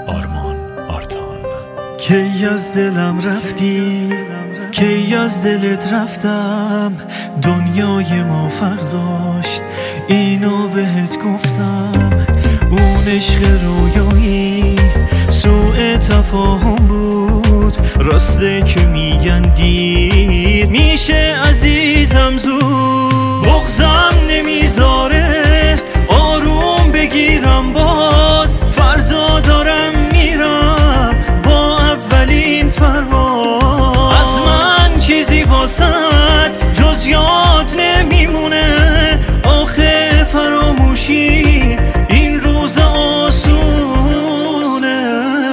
آرمان آرتان. کی از دلم رفتی، کی از دلت رفتم، دنیای ما فرداشت اینو بهت گفتم. اون عشق رویایی سوء تفاهم بود، راسته که میگن دیر میشه عزیزم زود. بغضم نمیذاره آروم بگیرم، باز فردا دارم میرم با اولین پرواز. از من چیزی واسد جز یاد نمیمونه، آخه فراموشی این روز آسونه.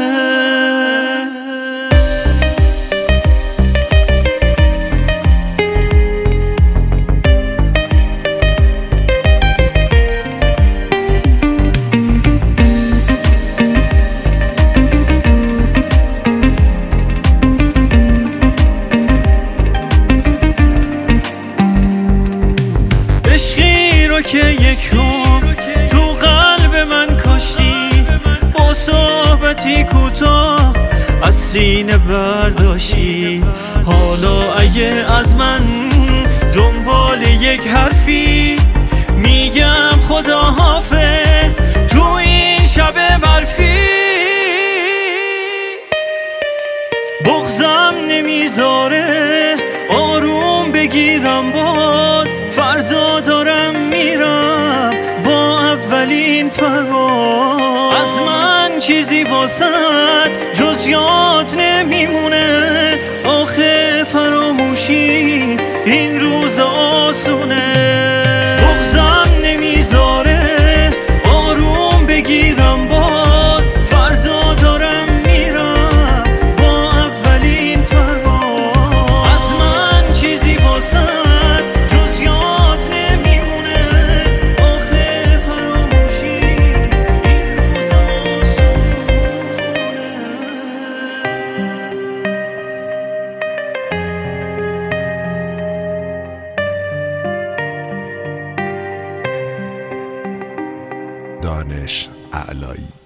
عشقی رو که یک عمر تو قلب من کاشتی، با صحبتی کوتاه از سینه برداشتی. حالا اگه از من دنبال یک حرفی، میگم خدا حافظ تو این شب برفی. بغضم نمیذاره آروم بگیرم، باز فردا دارم میرم با اولین پرواز. از من چیزی واسد جز یاد نمیمونه، آخه فراموشی این روز آسونه. بغضم نمیذاره آروم بگیرم، باز فردا دارم میرم با اولین پرواز. از من چیزی واسد جز یاد نمیمونه، آخه فراموشی این روز آسونه. دانش اعلایی.